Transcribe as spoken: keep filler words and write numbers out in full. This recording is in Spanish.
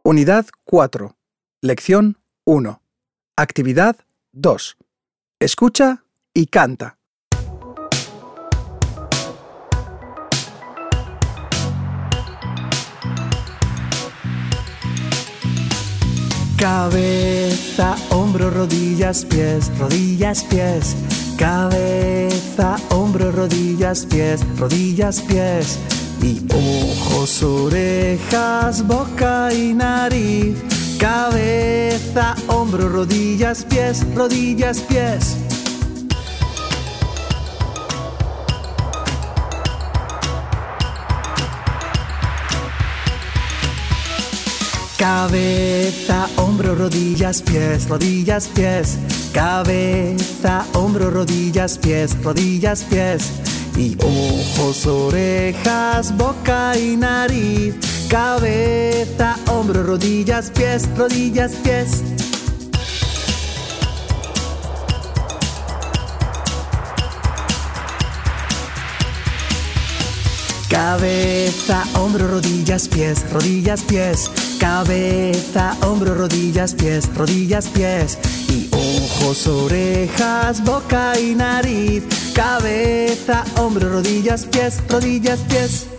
Unidad cuatro. Lección uno. Actividad dos. Escucha y canta. Cabeza, hombro, rodillas, pies, rodillas, pies. Cabeza, hombro, rodillas, pies, rodillas, pies. Y ojos, orejas, boca y nariz. Cabeza, hombro, rodillas, pies, rodillas, pies. Cabeza, hombro, rodillas, pies, rodillas, pies. Cabeza, hombro, rodillas, pies, rodillas, pies. Y ojos, orejas, boca y nariz. Cabeza, hombro, rodillas, pies, rodillas, pies. Cabeza, hombro, rodillas, pies, rodillas, pies. Cabeza, hombro, rodillas, pies, rodillas, pies. Y ojos, orejas, boca y nariz. Cabeza, hombro, rodillas, pies, rodillas, pies.